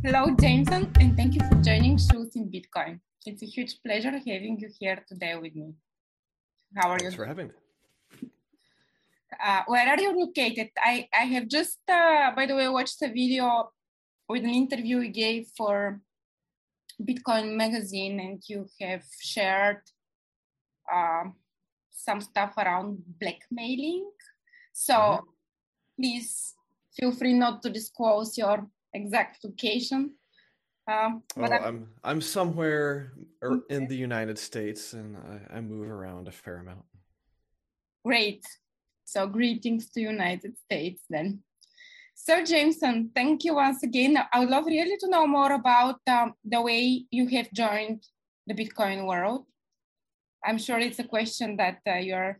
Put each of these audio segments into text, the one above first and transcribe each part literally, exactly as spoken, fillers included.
Hello, Jameson, and thank you for joining Truth in Bitcoin. It's a huge pleasure having you here today with me. How are Thanks you? for having me. Uh, where are you located? I, I have just, uh, by the way, watched a video with an interview you gave for Bitcoin Magazine, and you have shared uh, some stuff around blackmailing. So mm-hmm. Please feel free not to disclose your exact location. Um, well, I'm, I'm I'm somewhere in the United States, and I, I move around a fair amount. Great. So greetings to United States then. So Jameson, thank you once again. I would love really to know more about um, the way you have joined the Bitcoin world. I'm sure it's a question that uh, you're,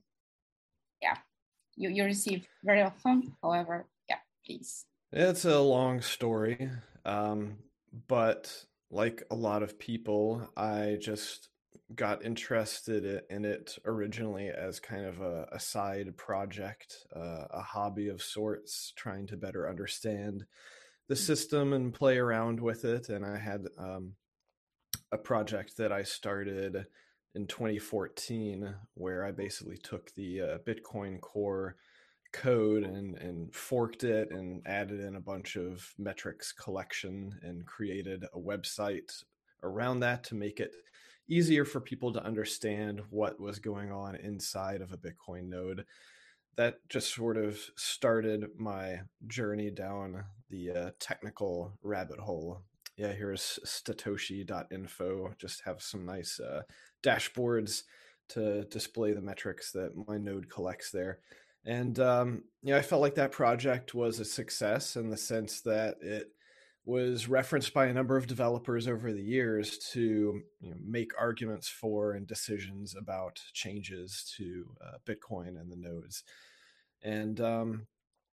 yeah, you, you receive very often. However, yeah, please. It's a long story, um, but like a lot of people, I just got interested in it originally as kind of a, a side project, uh, a hobby of sorts, trying to better understand the system and play around with it. And I had um, a project that I started in twenty fourteen where I basically took the uh, Bitcoin Core code and and forked it and added in a bunch of metrics collection and created a website around that to make it easier for people to understand what was going on inside of a Bitcoin node. That just sort of started my journey down the uh, technical rabbit hole. Yeah, here's satoshi dot info. Just have some nice uh, dashboards to display the metrics that my node collects there. And um, you know, I felt like that project was a success in the sense that it was referenced by a number of developers over the years to you know, make arguments for and decisions about changes to uh, Bitcoin and the nodes. And um,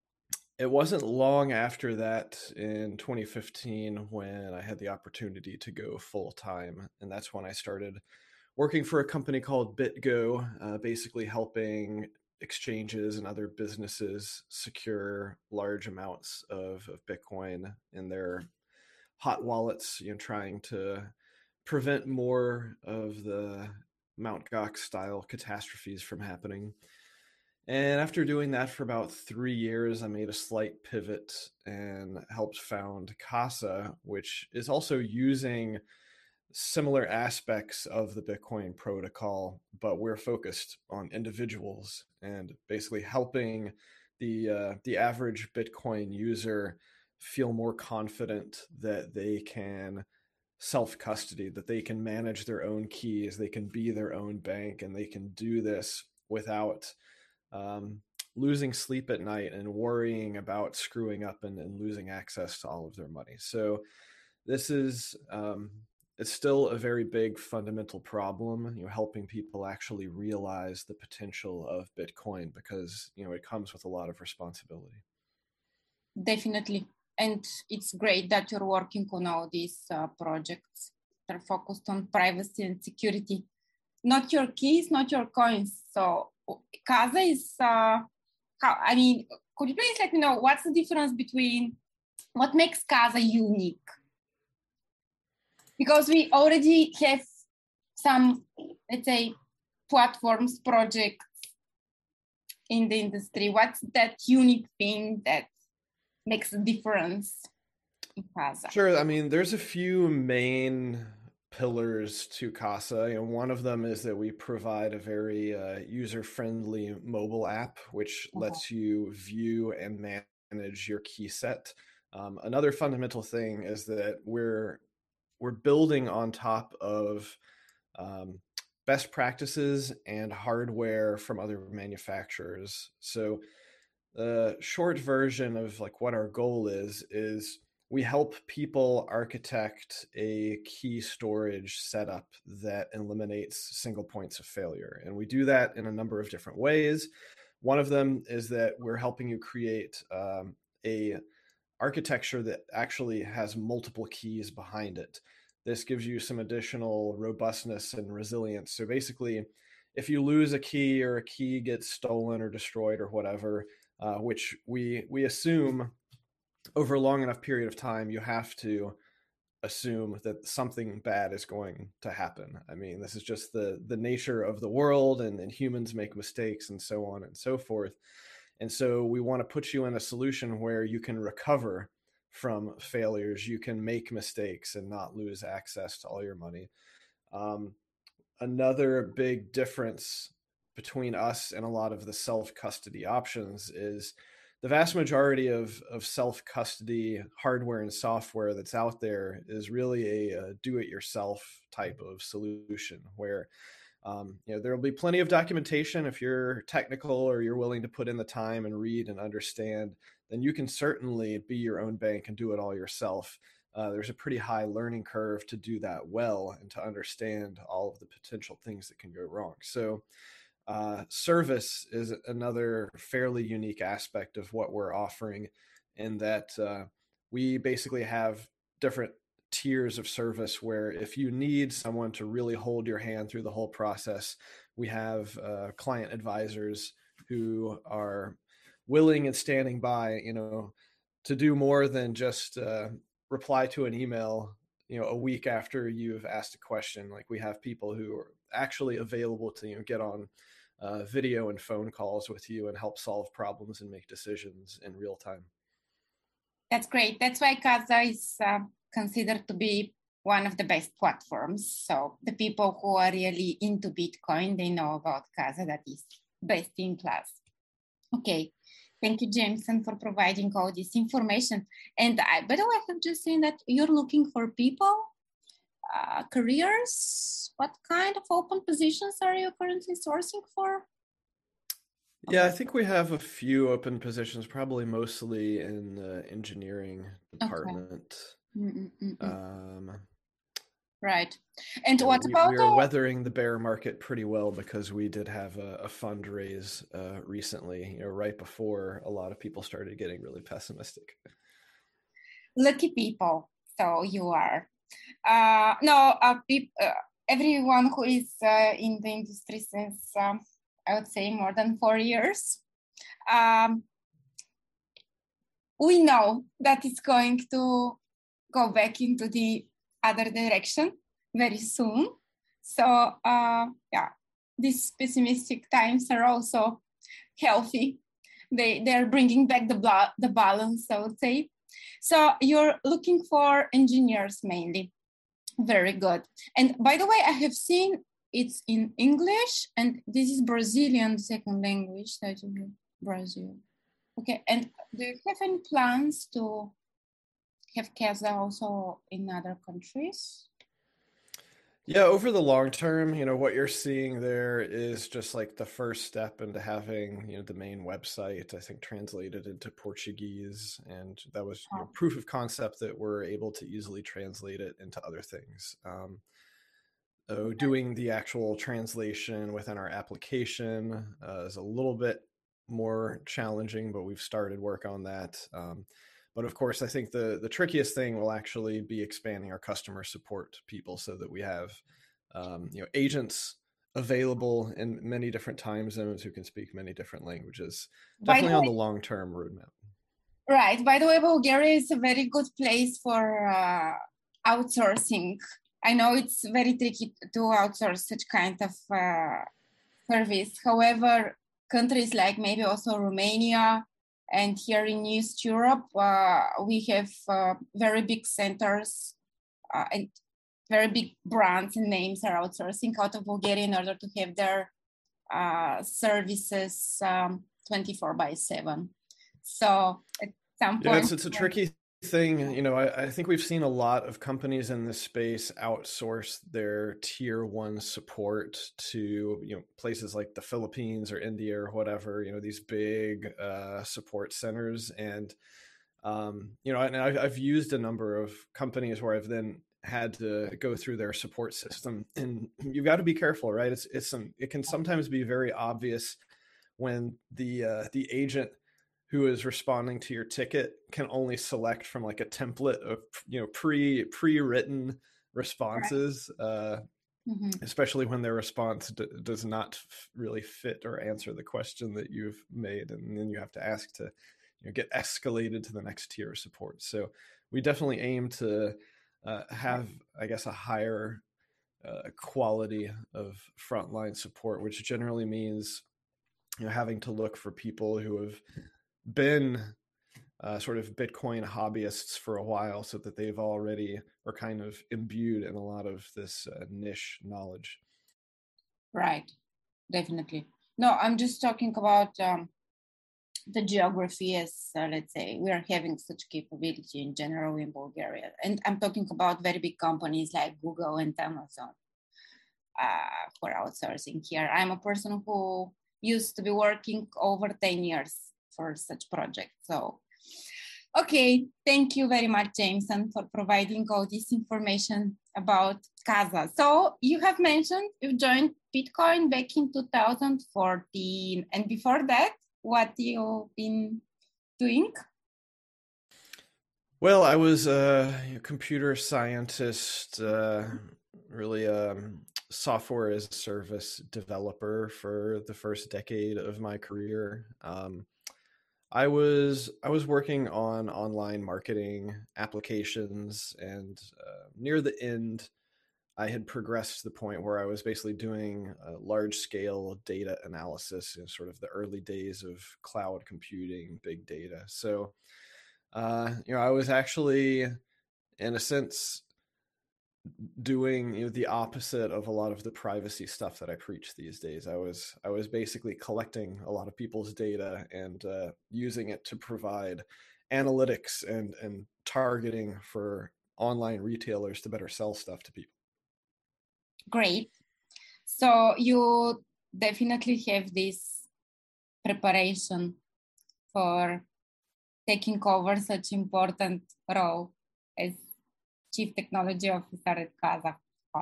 it wasn't long after that in twenty fifteen when I had the opportunity to go full time. And that's when I started working for a company called BitGo, uh, basically helping exchanges and other businesses secure large amounts of, of Bitcoin in their hot wallets, you know, trying to prevent more of the Mount Gox style catastrophes from happening. And after doing that for about three years, I made a slight pivot and helped found Casa, which is also using similar aspects of the Bitcoin protocol, but we're focused on individuals and basically helping the uh, the average Bitcoin user feel more confident that they can self-custody, that they can manage their own keys, they can be their own bank, and they can do this without um, losing sleep at night and worrying about screwing up and, and losing access to all of their money. So this is um, it's still a very big fundamental problem, you know, helping people actually realize the potential of Bitcoin because, you know, it comes with a lot of responsibility. Definitely. And it's great that you're working on all these uh, projects that are focused on privacy and security. Not your keys, not your coins. So Casa is, uh, how, I mean, could you please let me know what's the difference between what makes Casa unique? Because we already have some, let's say, platforms, projects in the industry. What's that unique thing that makes a difference in Casa? Sure. I mean, there's a few main pillars to Casa. You know, one of them is that we provide a very uh, user-friendly mobile app, which uh-huh. lets you view and manage your key set. Um, another fundamental thing is that we're we're building on top of um, best practices and hardware from other manufacturers. So the short version of like what our goal is, is we help people architect a key storage setup that eliminates single points of failure. And we do that in a number of different ways. One of them is that we're helping you create um, a architecture that actually has multiple keys behind it. This gives you some additional robustness and resilience. So basically, if you lose a key or a key gets stolen or destroyed or whatever, uh, which we we assume over a long enough period of time, you have to assume that something bad is going to happen. I mean, this is just the the nature of the world, and, and humans make mistakes and so on and so forth. And so we want to put you in a solution where you can recover from failures, you can make mistakes and not lose access to all your money. Um, another big difference between us and a lot of the self-custody options is the vast majority of, of self-custody hardware and software that's out there is really a, a do-it-yourself type of solution where um, you know, there will be plenty of documentation. If you're technical or you're willing to put in the time and read and understand, then you can certainly be your own bank and do it all yourself. Uh, there's a pretty high learning curve to do that well and to understand all of the potential things that can go wrong. So uh, service is another fairly unique aspect of what we're offering, in that uh, we basically have different tiers of service where if you need someone to really hold your hand through the whole process, we have uh, client advisors who are willing and standing by, you know, to do more than just uh, reply to an email, you know, a week after you've asked a question. Like, we have people who are actually available to, you know, get on uh, video and phone calls with you and help solve problems and make decisions in real time. That's great. That's why Casa is uh, considered to be one of the best platforms. So the people who are really into Bitcoin, they know about Casa. That is best in class. Okay. Thank you, Jameson, for providing all this information. And I, by the way, I have just seen that you're looking for people, uh, careers. What kind of open positions are you currently sourcing for? Yeah, I think we have a few open positions, probably mostly in the engineering department. Okay. Um, right. And yeah, what we, about... we are weathering the bear market pretty well because we did have a, a fundraise uh, recently, you know, right before a lot of people started getting really pessimistic. Lucky people. So you are. Uh, no, uh, pe- uh, everyone who is uh, in the industry since, um, I would say, more than four years, um, we know that it's going to go back into the other direction very soon. So, uh, yeah, these pessimistic times are also healthy. They, they're bringing back the, bla- the balance, I would say. So you're looking for engineers mainly. Very good. And by the way, I have seen it's in English, and this is Brazilian second language that you have, Brazil. Okay, and do you have any plans to have Casa also in other countries? Yeah, over the long term, you know, what you're seeing there is just like the first step into having, you know, the main website, I think, translated into Portuguese. And that was, you know, proof of concept that we're able to easily translate it into other things. Um, so doing the actual translation within our application uh, is a little bit more challenging, but we've started work on that. Um, But of course, I think the, the trickiest thing will actually be expanding our customer support people so that we have um, you know, agents available in many different time zones who can speak many different languages. Definitely the on the long-term roadmap. Right. By the way, Bulgaria is a very good place for uh, outsourcing. I know it's very tricky to outsource such kind of uh, service. However, countries like maybe also Romania, and here in East Europe, uh, we have uh, very big centers uh, and very big brands and names are outsourcing out of Bulgaria in order to have their uh, services um, twenty-four by seven. So at some point... Yeah, it's, it's a tricky thing. You know, I, I think we've seen a lot of companies in this space outsource their tier one support to, you know, places like the Philippines or India or whatever, you know, these big uh, support centers. And, um, you know, and I've, I've used a number of companies where I've then had to go through their support system, and you've got to be careful, right? It's, it's some, it can sometimes be very obvious when the, uh, the agent who is responding to your ticket can only select from like a template of, you know, pre pre-written responses, uh, mm-hmm. especially when their response d- does not f- really fit or answer the question that you've made, and then you have to ask to, you know, get escalated to the next tier of support. So we definitely aim to uh, have, I guess, a higher uh, quality of frontline support, which generally means, you know, having to look for people who have been uh, sort of Bitcoin hobbyists for a while, so that they've already are kind of imbued in a lot of this uh, niche knowledge. Right, definitely. No, I'm just talking about um, the geography as, uh, let's say, we are having such capability in general in Bulgaria. And I'm talking about very big companies like Google and Amazon uh, for outsourcing here. I'm a person who used to be working over ten years for such projects. So, okay, thank you very much, Jameson, for providing all this information about Casa. So you have mentioned you joined Bitcoin back in two thousand fourteen. And before that, what you've been doing? Well, I was a computer scientist, uh, really a software as a service developer for the first decade of my career. Um, I was I was working on online marketing applications, and uh, near the end, I had progressed to the point where I was basically doing a large scale data analysis in sort of the early days of cloud computing, big data. So, uh, you know, I was actually, in a sense, doing, you know, the opposite of a lot of the privacy stuff that I preach these days. I was I was basically collecting a lot of people's data and uh, using it to provide analytics and and targeting for online retailers to better sell stuff to people. Great. So you definitely have this preparation for taking over such important role as Chief Technology Officer at Casa.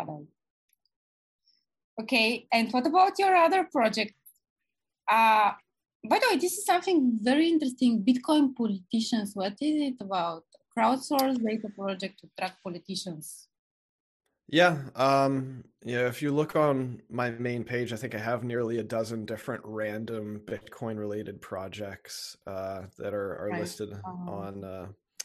Okay, and what about your other project? Uh, by the way, this is something very interesting. Bitcoin politicians, what is it about? Crowdsourced data project to track politicians. Yeah, um, yeah. If you look on my main page, I think I have nearly a dozen different random Bitcoin-related projects uh, that are, are Right. listed Um, on uh,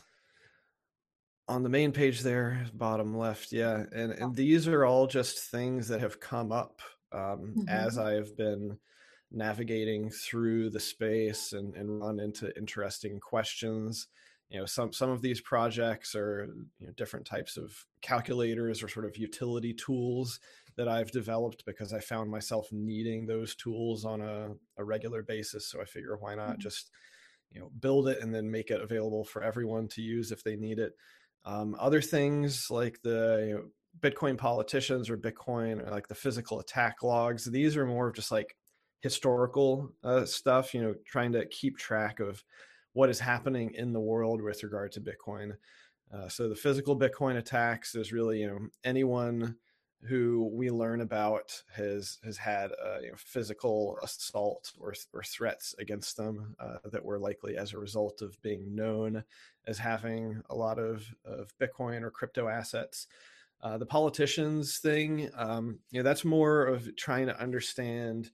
on the main page there, bottom left. Yeah, and and these are all just things that have come up um, mm-hmm. as I've been navigating through the space and, and run into interesting questions. You know, some some of these projects are, you know, different types of calculators or sort of utility tools that I've developed because I found myself needing those tools on a, a regular basis. So I figure, why not just, you know, build it and then make it available for everyone to use if they need it. Um, other things like the, you know, Bitcoin politicians or Bitcoin, or like the physical attack logs, these are more of just like historical uh, stuff, you know, trying to keep track of what is happening in the world with regard to Bitcoin. Uh, so the physical Bitcoin attacks is really, you know, anyone who we learn about has has had a, you know, physical assault or or threats against them uh, that were likely as a result of being known as having a lot of, of Bitcoin or crypto assets. Uh, the politicians thing, um, you know, that's more of trying to understand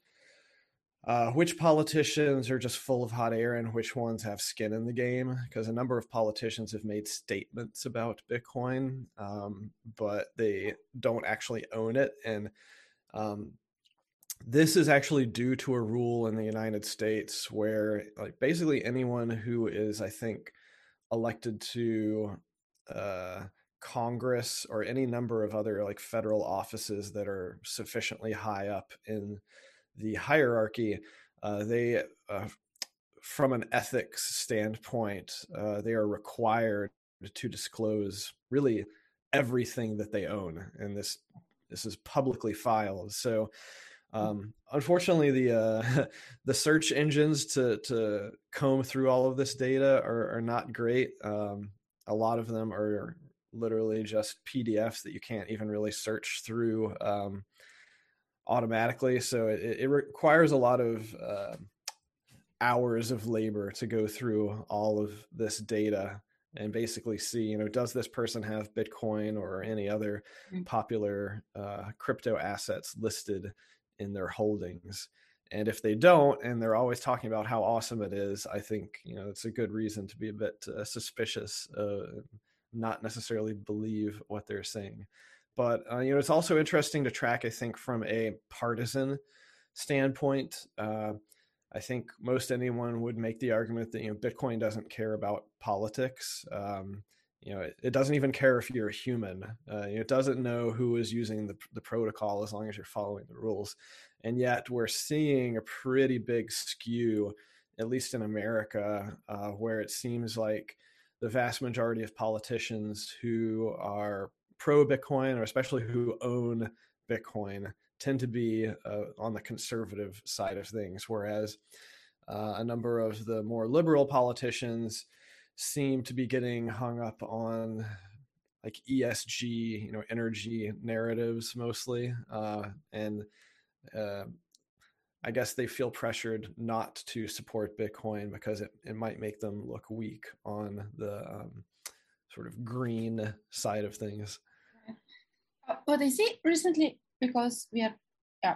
uh, which politicians are just full of hot air and which ones have skin in the game, because a number of politicians have made statements about Bitcoin, um, but they don't actually own it. And um, this is actually due to a rule in the United States where, like, basically anyone who is, I think, elected to uh, Congress or any number of other like federal offices that are sufficiently high up in the hierarchy, uh, they, uh, from an ethics standpoint, uh, they are required to disclose really everything that they own, and this this is publicly filed. So, um, unfortunately, the uh, the search engines to to comb through all of this data are, are not great. Um, a lot of them are literally just P D Fs that you can't even really search through um, automatically. So it, it requires a lot of uh, hours of labor to go through all of this data and basically see, you know, does this person have Bitcoin or any other popular uh, crypto assets listed in their holdings. And if they don't, and they're always talking about how awesome it is, I think, you know, it's a good reason to be a bit uh, suspicious uh, not necessarily believe what they're saying. But uh, you know, it's also interesting to track, I think, from a partisan standpoint. Uh, I think most anyone would make the argument that, you know, Bitcoin doesn't care about politics. Um, you know, it, it doesn't even care if you're a human. Uh, it doesn't know who is using the, the protocol as long as you're following the rules. And yet we're seeing a pretty big skew, at least in America, uh, where it seems like the vast majority of politicians who are pro Bitcoin, or especially who own Bitcoin, tend to be uh, on the conservative side of things, whereas uh, a number of the more liberal politicians seem to be getting hung up on like E S G, you know, energy narratives mostly, uh, and uh, I guess they feel pressured not to support Bitcoin because it, it might make them look weak on the um, sort of green side of things. Uh, but I see recently, because we are, yeah,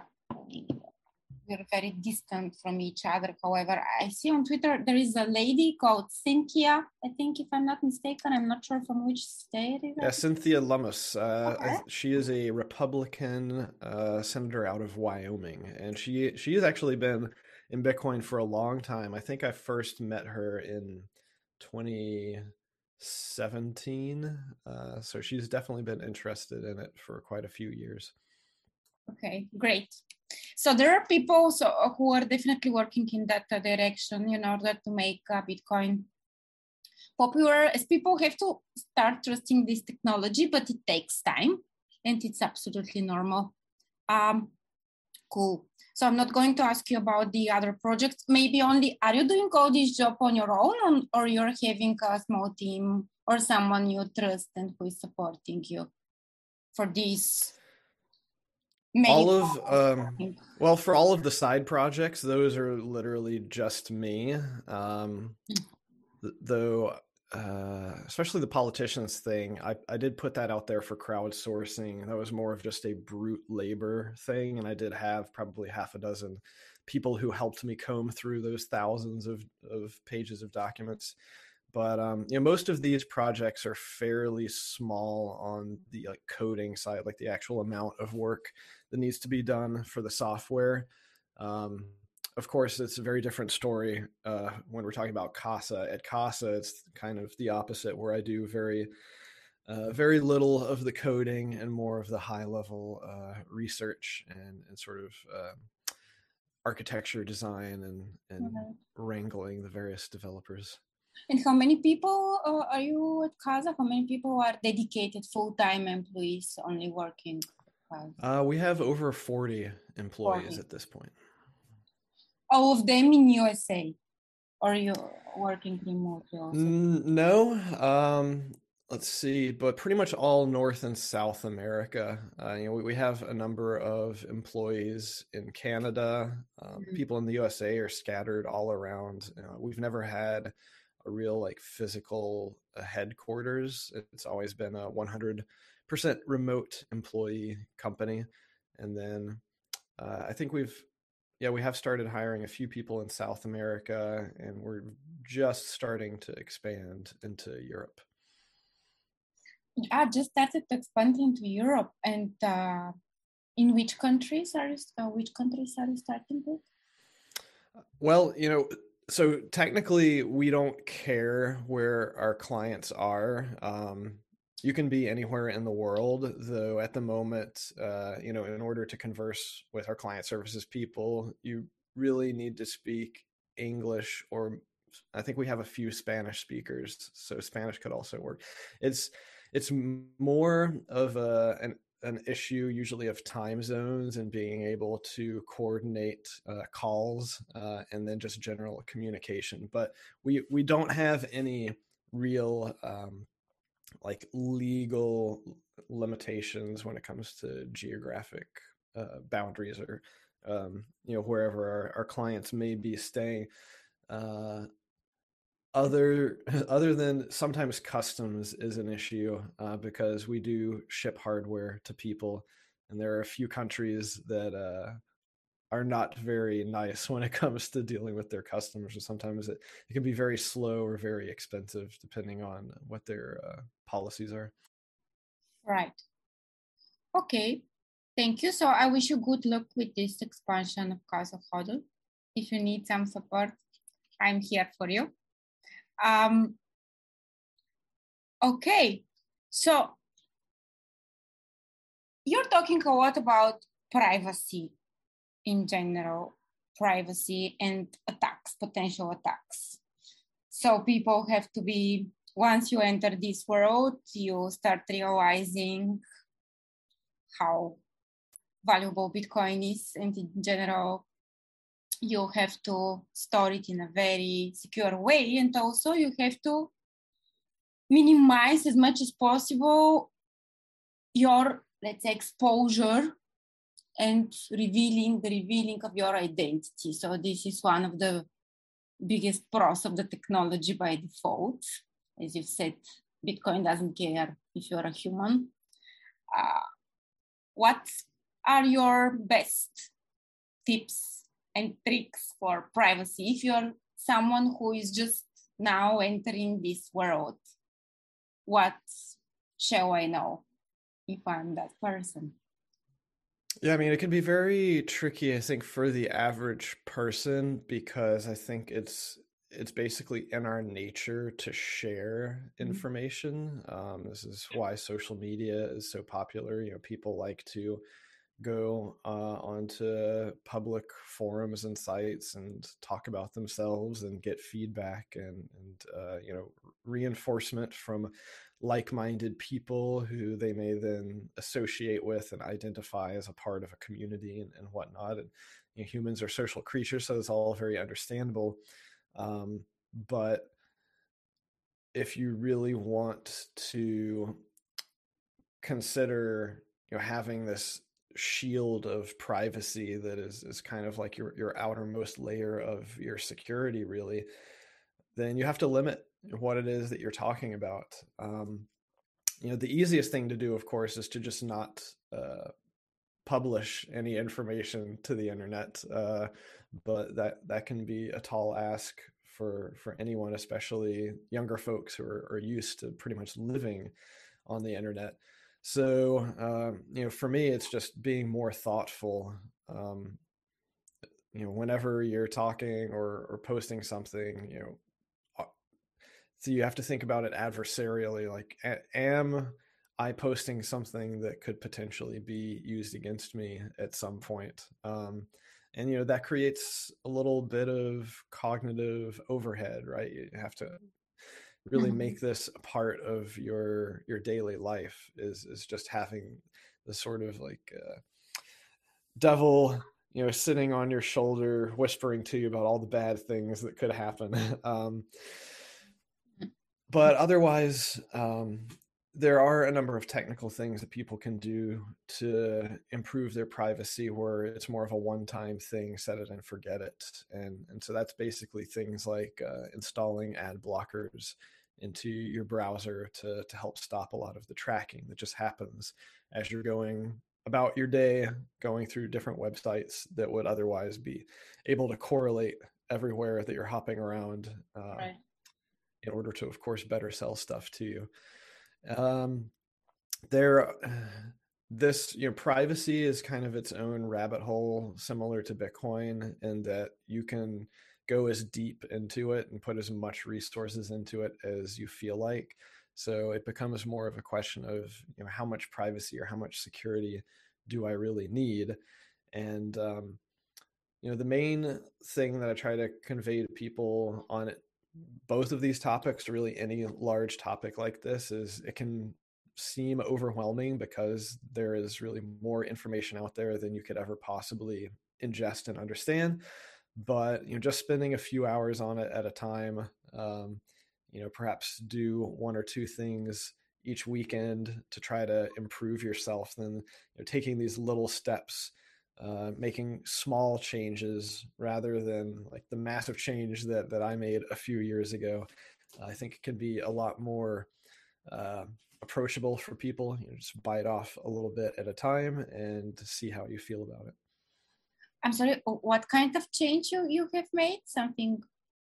we're very distant from each other. However, I see on Twitter there is a lady called Cynthia. I think, if I'm not mistaken, I'm not sure from which state. Is yeah, Cynthia Lummis. Uh, okay. She is a Republican uh, senator out of Wyoming, and she she has actually been in Bitcoin for a long time. I think I first met her in twenty seventeen, uh, so she's definitely been interested in it for quite a few years. Okay, great. So there are people so, who are definitely working in that uh, direction in order to make uh, Bitcoin popular, as people have to start trusting this technology, but it takes time and it's absolutely normal. Um, cool. So I'm not going to ask you about the other projects. Maybe only, are you doing all this job on your own, or you're having a small team or someone you trust and who is supporting you for this? All of um, well, for all of the side projects, those are literally just me. Um, th- though, uh, especially the politicians thing, I, I did put that out there for crowdsourcing. That was more of just a brute labor thing, and I did have probably half a dozen people who helped me comb through those thousands of, of pages of documents. But um, you know, most of these projects are fairly small on the like coding side, like the actual amount of work that needs to be done for the software. Um, of course, it's a very different story uh, when we're talking about Casa. At Casa, it's kind of the opposite, where I do very, uh, very little of the coding and more of the high-level uh, research and, and sort of uh, architecture design and, and mm-hmm. wrangling the various developers. And how many people uh, are you at Casa? How many people are dedicated full-time employees only working? Uh, we have over forty employees forty. At this point. All of them in U S A? Or you working remotely also? No. Um, let's see, but pretty much all North and South America. Uh, you know, we, we have a number of employees in Canada. Um, mm-hmm. People in the U S A are scattered all around. You know, we've never had a real like physical uh, headquarters. It's always been a one hundred percent remote employee company. And then uh, I think we've, yeah, we have started hiring a few people in South America, and we're just starting to expand into Europe. I just started to expand into Europe. And uh, in which countries are you, uh, which countries are you starting with? Well, you know, so technically we don't care where our clients are. Um, you can be anywhere in the world, though at the moment, uh, you know, in order to converse with our client services people, you really need to speak English, or I think we have a few Spanish speakers, so Spanish could also work. It's it's more of a, an an issue usually of time zones and being able to coordinate uh, calls uh, and then just general communication. But we we don't have any real um, like legal limitations when it comes to geographic uh, boundaries, or um, you know, wherever our, our clients may be staying. Uh, other other than sometimes customs is an issue uh, because we do ship hardware to people, and there are a few countries that uh, are not very nice when it comes to dealing with their customers. And sometimes it, it can be very slow or very expensive depending on what their uh, policies are. Right. Okay. Thank you. So I wish you good luck with this expansion of Casa Hodl. If you need some support, I'm here for you. Um, okay. So you're talking a lot about privacy in general, privacy and attacks, potential attacks. So people have to be, once you enter this world, you start realizing how valuable Bitcoin is, and in general, you have to store it in a very secure way, and also you have to minimize as much as possible your, let's say, exposure and revealing the revealing of your identity. So this is one of the biggest pros of the technology by default. As you said, Bitcoin doesn't care if you're a human. Uh, what are your best tips and tricks for privacy if you're someone who is just now entering this world? What shall I know if I'm that person? Yeah, I mean, it can be very tricky, I think, for the average person, because I think it's it's basically in our nature to share information. Um, this is why social media is so popular. You know, people like to go uh, onto public forums and sites and talk about themselves and get feedback and, and uh, you know, reinforcement from like-minded people who they may then associate with and identify as a part of a community and, and whatnot. And you know, humans are social creatures, so it's all very understandable. Um, but if you really want to consider, you know, having this shield of privacy that is is kind of like your your outermost layer of your security, really, then you have to limit what it is that you're talking about. Um, you know, the easiest thing to do, of course, is to just not uh, publish any information to the internet, uh, but that that can be a tall ask for for anyone, especially younger folks who are, are used to pretty much living on the internet. So, um, you know, for me, it's just being more thoughtful. Um, you know, whenever you're talking or, or posting something, you know, so you have to think about it adversarially. Like, am I posting something that could potentially be used against me at some point? Um, and, you know, that creates a little bit of cognitive overhead, right? You have to really mm-hmm. make this a part of your your daily life, is is just having the sort of like uh, devil, you know, sitting on your shoulder whispering to you about all the bad things that could happen. um, but otherwise, um, there are a number of technical things that people can do to improve their privacy, where it's more of a one-time thing, set it and forget it. And, and so that's basically things like uh, installing ad blockers into your browser to, to help stop a lot of the tracking that just happens as you're going about your day, going through different websites that would otherwise be able to correlate everywhere that you're hopping around, uh, right. in order to, of course, better sell stuff to you. Um, there, this, you know, privacy is kind of its own rabbit hole, similar to Bitcoin, in that you can go as deep into it and put as much resources into it as you feel like. So it becomes more of a question of, you know, how much privacy or how much security do I really need? And, um, you know, the main thing that I try to convey to people on it, both of these topics, really any large topic like this, is it can seem overwhelming because there is really more information out there than you could ever possibly ingest and understand. But, you know, just spending a few hours on it at a time, um, you know, perhaps do one or two things each weekend to try to improve yourself, then, you know, taking these little steps, uh, making small changes rather than like the massive change that, that I made a few years ago, I think it can be a lot more uh, approachable for people. You know, just bite off a little bit at a time and see how you feel about it. I'm sorry, what kind of change you, you have made? Something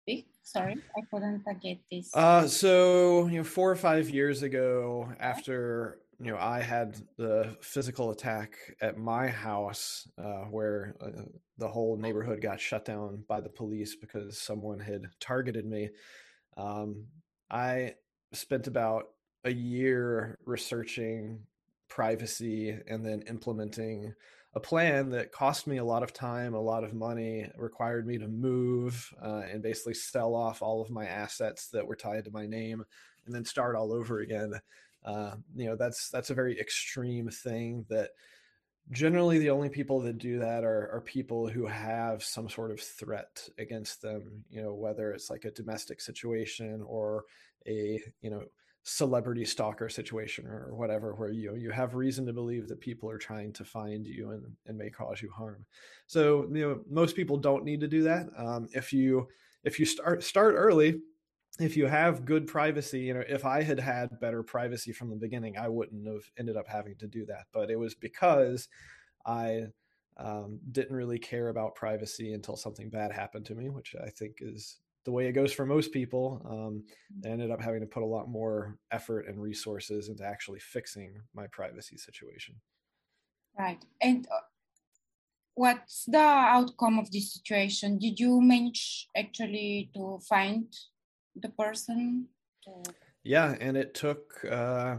speak? Sorry, I couldn't get this. Uh, so, you know, four or five years ago, after, you know, I had the physical attack at my house, uh, where uh, the whole neighborhood got shut down by the police because someone had targeted me. Um, I spent about a year researching privacy and then implementing a plan that cost me a lot of time, a lot of money, required me to move uh, and basically sell off all of my assets that were tied to my name and then start all over again. Uh, you know, that's that's a very extreme thing that generally the only people that do that are, are people who have some sort of threat against them, you know, whether it's like a domestic situation or a, you know, celebrity stalker situation or whatever, where you know, you have reason to believe that people are trying to find you and, and may cause you harm. So, you know, most people don't need to do that. Um, if you if you start start early, if you have good privacy, you know, if I had had better privacy from the beginning, I wouldn't have ended up having to do that. But it was because I um, didn't really care about privacy until something bad happened to me, which I think is the way it goes for most people. Um, I ended up having to put a lot more effort and resources into actually fixing my privacy situation. Right. And uh, what's the outcome of this situation? Did you manage actually to find the person? To... Yeah, and it took uh,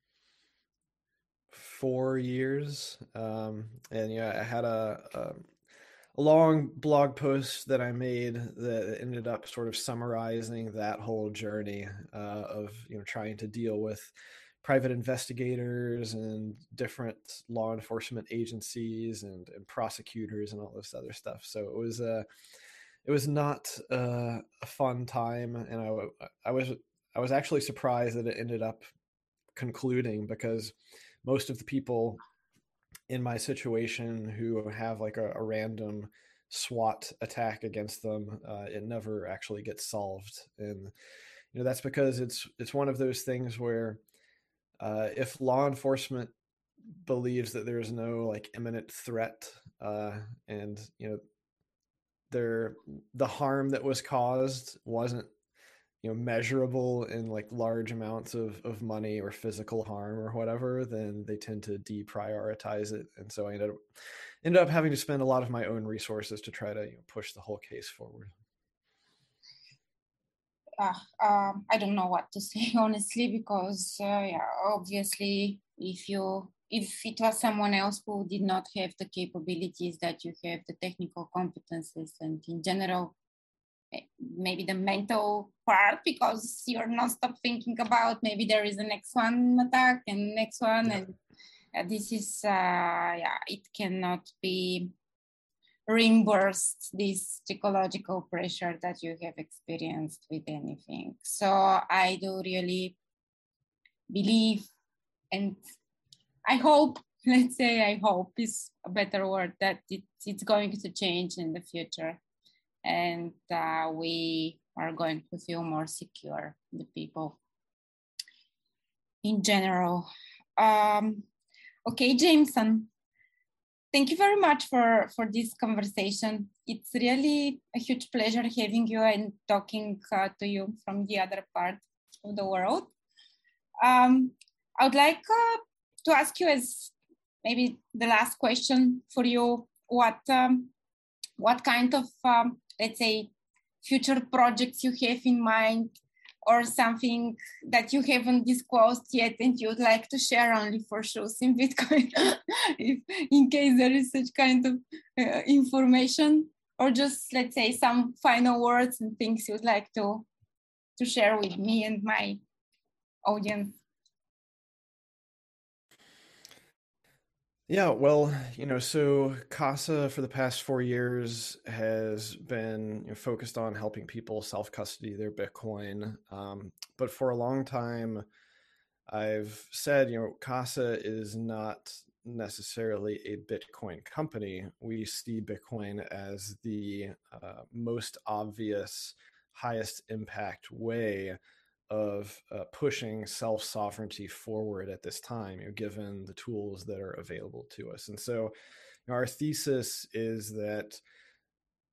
four years. Um, and yeah, I had a, a a long blog post that I made that ended up sort of summarizing that whole journey uh, of you know trying to deal with private investigators and different law enforcement agencies and, and prosecutors and all this other stuff. So it was a uh, it was not uh, a fun time, and I I was I was actually surprised that it ended up concluding because most of the people in my situation who have like a, a random SWAT attack against them, uh, it never actually gets solved, and you know that's because it's it's one of those things where uh, if law enforcement believes that there's no like imminent threat, uh, and you know there the harm that was caused wasn't you know measurable in like large amounts of, of money or physical harm or whatever, then they tend to deprioritize it. And so I ended up ended up having to spend a lot of my own resources to try to you know, push the whole case forward. Uh, um, I don't know what to say honestly, because uh, yeah, obviously if you if it was someone else who did not have the capabilities that you have, the technical competences, and in general maybe the mental part, because you're not stop thinking about maybe there is a next one attack and next one, yeah. and uh, this is uh, yeah, it cannot be reimbursed, this psychological pressure that you have experienced with anything. So I do really believe, and I hope, let's say I hope is a better word, that it, it's going to change in the future. And uh, we are going to feel more secure, the people in general. Um, okay, Jameson, thank you very much for, for this conversation. It's really a huge pleasure having you and talking uh, to you from the other part of the world. Um, I would like uh, to ask you, as maybe the last question for you, what um, what kind of um, let's say future projects you have in mind, or something that you haven't disclosed yet and you'd like to share only for shows in Bitcoin, if, in case there is such kind of uh, information, or just let's say some final words and things you'd like to to share with me and my audience. Yeah, well, you know, so Casa for the past four years has been you know, focused on helping people self-custody their Bitcoin. Um, but for a long time, I've said, you know, Casa is not necessarily a Bitcoin company. We see Bitcoin as the uh, most obvious, highest impact way of uh, pushing self-sovereignty forward at this time, you know, given the tools that are available to us. And so you know, our thesis is that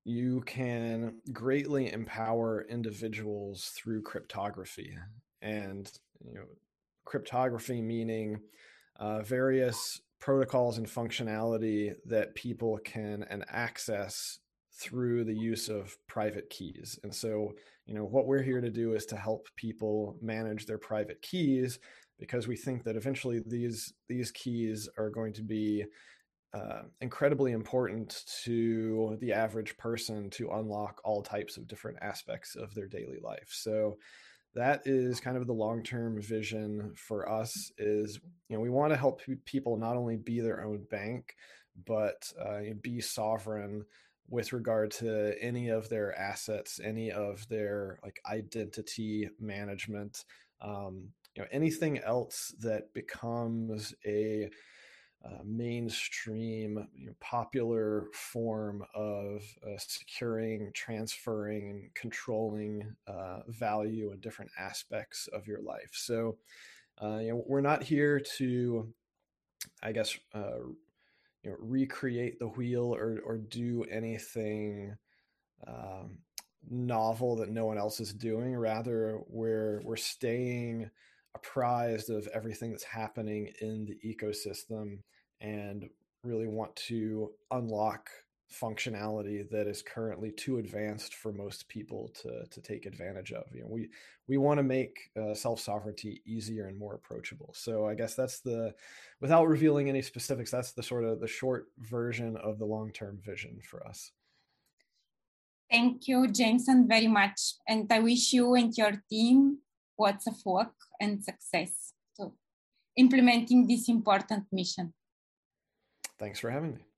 you can greatly empower individuals through cryptography. And you know, cryptography meaning uh, various protocols and functionality that people can and access through the use of private keys. And so, you know, what we're here to do is to help people manage their private keys, because we think that eventually these these keys are going to be uh, incredibly important to the average person to unlock all types of different aspects of their daily life. So that is kind of the long-term vision for us. Is, you know, we want to help people not only be their own bank, but uh, be sovereign with regard to any of their assets, any of their like identity management, um, you know, anything else that becomes a Uh, mainstream, you know, popular form of uh, securing, transferring, and controlling uh, value in different aspects of your life. So, uh, you know, we're not here to, I guess, uh, you know, recreate the wheel or or do anything um, novel that no one else is doing. Rather, we're we're staying apprised of everything that's happening in the ecosystem and really want to unlock functionality that is currently too advanced for most people to to take advantage of. You know, we we want to make uh, self-sovereignty easier and more approachable. So I guess that's the, without revealing any specifics, that's the sort of the short version of the long-term vision for us. Thank you, Jameson, very much. And I wish you and your team lots of luck and success to implementing this important mission. Thanks for having me.